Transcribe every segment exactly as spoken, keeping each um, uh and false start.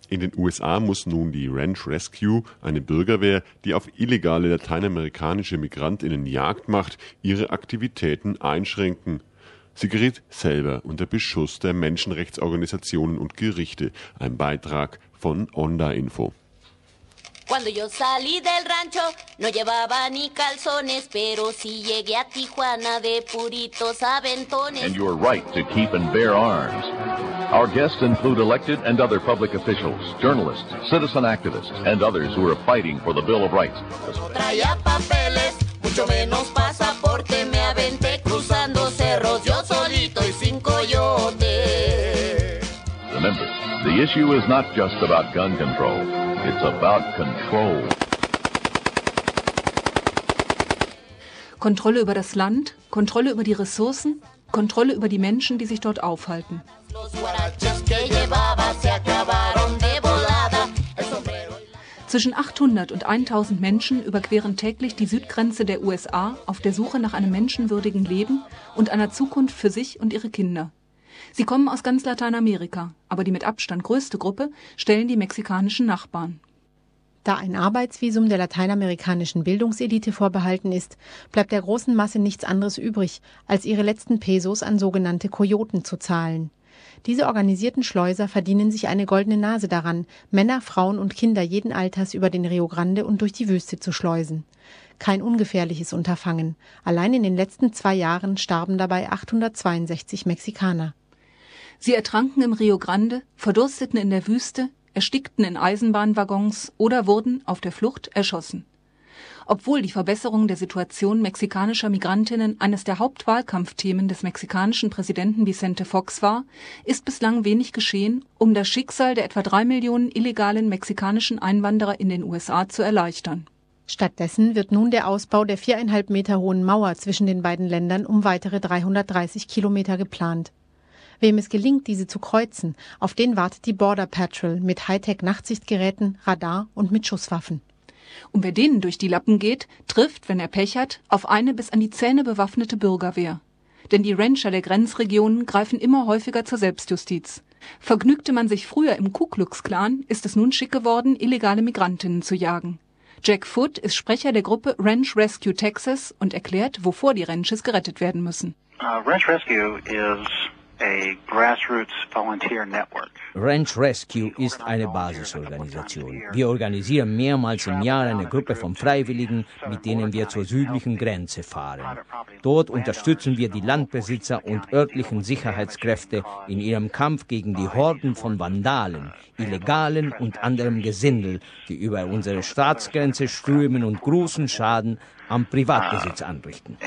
In den U S A muss nun die Ranch Rescue, eine Bürgerwehr, die auf illegale lateinamerikanische Migrantinnen Jagd macht, ihre Aktivitäten einschränken. Sie gerät selber unter Beschuss der Menschenrechtsorganisationen und Gerichte. Ein Beitrag von Onda Info. Cuando yo salí del rancho no llevaba ni calzones, pero si llegué a Tijuana de puritos aventones. And your right to keep and bear arms. Our guests include elected and other public officials, journalists, citizen activists, and others who are fighting for the Bill of Rights. No traía papeles, mucho menos pasaporte, me aventé cruzando cerros, yo solito y sin coyote. Remember, the issue is not just about gun control. It's about control. Kontrolle über das Land, Kontrolle über die Ressourcen, Kontrolle über die Menschen, die sich dort aufhalten. Zwischen achthundert und tausend Menschen überqueren täglich die Südgrenze der U S A auf der Suche nach einem menschenwürdigen Leben und einer Zukunft für sich und ihre Kinder. Sie kommen aus ganz Lateinamerika, aber die mit Abstand größte Gruppe stellen die mexikanischen Nachbarn. Da ein Arbeitsvisum der lateinamerikanischen Bildungselite vorbehalten ist, bleibt der großen Masse nichts anderes übrig, als ihre letzten Pesos an sogenannte Kojoten zu zahlen. Diese organisierten Schleuser verdienen sich eine goldene Nase daran, Männer, Frauen und Kinder jeden Alters über den Rio Grande und durch die Wüste zu schleusen. Kein ungefährliches Unterfangen. Allein in den letzten zwei Jahren starben dabei achthundertzweiundsechzig Mexikaner. Sie ertranken im Rio Grande, verdursteten in der Wüste, erstickten in Eisenbahnwaggons oder wurden auf der Flucht erschossen. Obwohl die Verbesserung der Situation mexikanischer Migrantinnen eines der Hauptwahlkampfthemen des mexikanischen Präsidenten Vicente Fox war, ist bislang wenig geschehen, um das Schicksal der etwa drei Millionen illegalen mexikanischen Einwanderer in den U S A zu erleichtern. Stattdessen wird nun der Ausbau der viereinhalb Meter hohen Mauer zwischen den beiden Ländern um weitere dreihundertdreißig Kilometer geplant. Wem es gelingt, diese zu kreuzen, auf den wartet die Border Patrol mit Hightech-Nachtsichtgeräten, Radar und mit Schusswaffen. Und wer denen durch die Lappen geht, trifft, wenn er Pech hat, auf eine bis an die Zähne bewaffnete Bürgerwehr. Denn die Rancher der Grenzregionen greifen immer häufiger zur Selbstjustiz. Vergnügte man sich früher im Ku Klux Klan, ist es nun schick geworden, illegale Migrantinnen zu jagen. Jack Foot ist Sprecher der Gruppe Ranch Rescue Texas und erklärt, wovor die Ranches gerettet werden müssen. Uh, Ranch Rescue is a grassroots volunteer network. Ranch Rescue ist eine Basisorganisation. Wir organisieren mehrmals im Jahr eine Gruppe von Freiwilligen, mit denen wir zur südlichen Grenze fahren. Dort unterstützen wir die Landbesitzer und örtlichen Sicherheitskräfte in ihrem Kampf gegen die Horden von Vandalen, Illegalen und anderem Gesindel, die über unsere Staatsgrenze strömen und großen Schaden am Privatbesitz anrichten.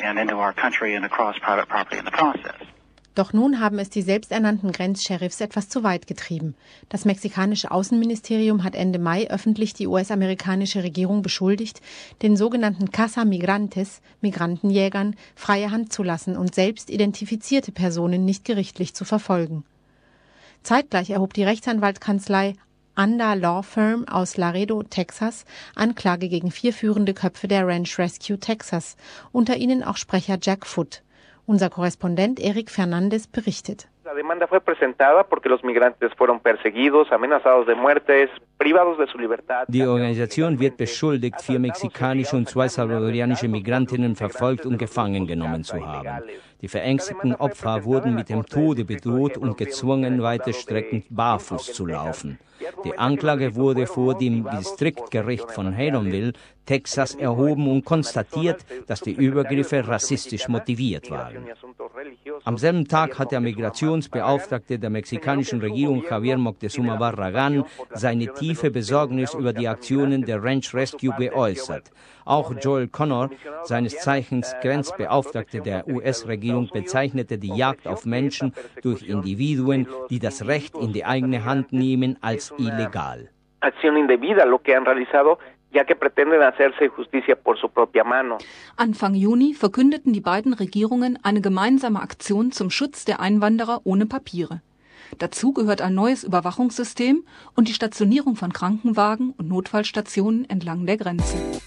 Doch nun haben es die selbsternannten Grenzsheriffs etwas zu weit getrieben. Das mexikanische Außenministerium hat Ende Mai öffentlich die U S-amerikanische Regierung beschuldigt, den sogenannten Casa Migrantes, Migrantenjägern, freie Hand zu lassen und selbst identifizierte Personen nicht gerichtlich zu verfolgen. Zeitgleich erhob die Rechtsanwaltskanzlei Anda Law Firm aus Laredo, Texas, Anklage gegen vier führende Köpfe der Ranch Rescue Texas, unter ihnen auch Sprecher Jack Foot. Unser Korrespondent Eric Fernandez berichtet. La demanda fue presentada porque los migrantes fueron perseguidos, amenazados de muertes, privados de su libertad. Die Organisation wird beschuldigt, vier mexikanische und zwei salvadorianische Migrantinnen verfolgt und gefangen genommen zu haben. Die verängstigten Opfer wurden mit dem Tode bedroht und gezwungen, weite Strecken barfuß zu laufen. Die Anklage wurde vor dem Distriktgericht von Haddonville, Texas, erhoben und konstatiert, dass die Übergriffe rassistisch motiviert waren. Am selben Tag hat der Migrationsbeauftragte der mexikanischen Regierung Javier Moctezuma Barragán seine tiefe Besorgnis über die Aktionen der Ranch Rescue geäußert. Auch Joel Connor, seines Zeichens Grenzbeauftragte der U S-Regierung, bezeichnete die Jagd auf Menschen durch Individuen, die das Recht in die eigene Hand nehmen, als illegal. Anfang Juni verkündeten die beiden Regierungen eine gemeinsame Aktion zum Schutz der Einwanderer ohne Papiere. Dazu gehört ein neues Überwachungssystem und die Stationierung von Krankenwagen und Notfallstationen entlang der Grenze.